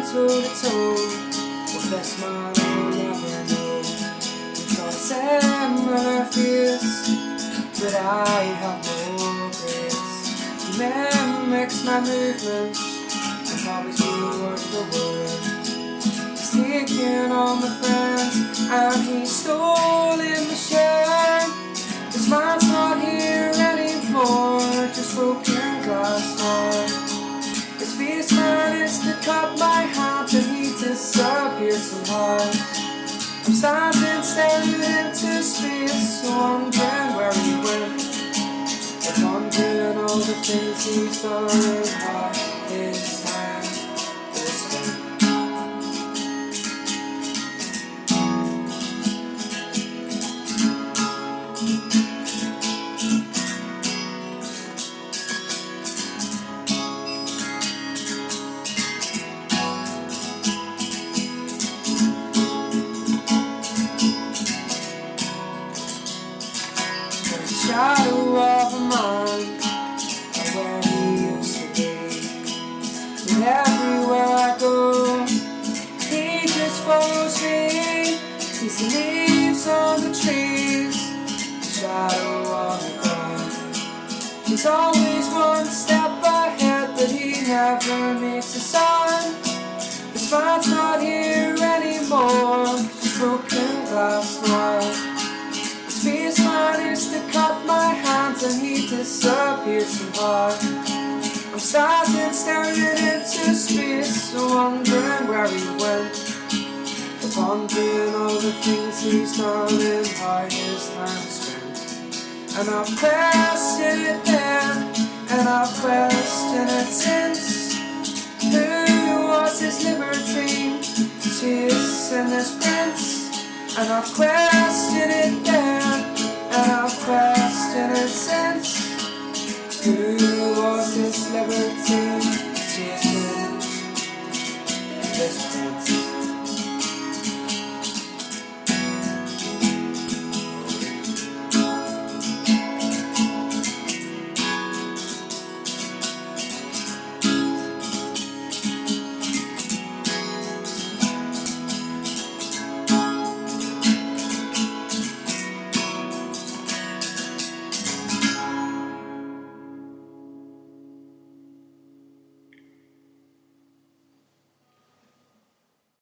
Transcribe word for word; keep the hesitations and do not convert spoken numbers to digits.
toe to toe. The best man I'll never know. We've got similar fears, but I have more grace. He mimics my movements and hobbies reward the word. He's taken all my friends and he's stolen the share. This man's not here anymore, just broken glass heart. His face managed to cut my hand and he disappeared so hard. I'm standing staring into space, wondering where he went. But wondering all the things he's done and how his time is spent. Shadow of a man, where he used to be. And everywhere I go, he just follows me. He's the leaves on the trees, the shadow on the ground. He's always one step ahead, but he never makes a sound. This man's not here anymore, just broken glass now. His face managed to cut my hands and he disappeared so hard. I'm standing staring into space, wondering where he went. But wondering all the things he's done and how his time is spent. And I've questioned it then, and I've questioned it since. Who was this libertine chasing this prince? And I've questioned it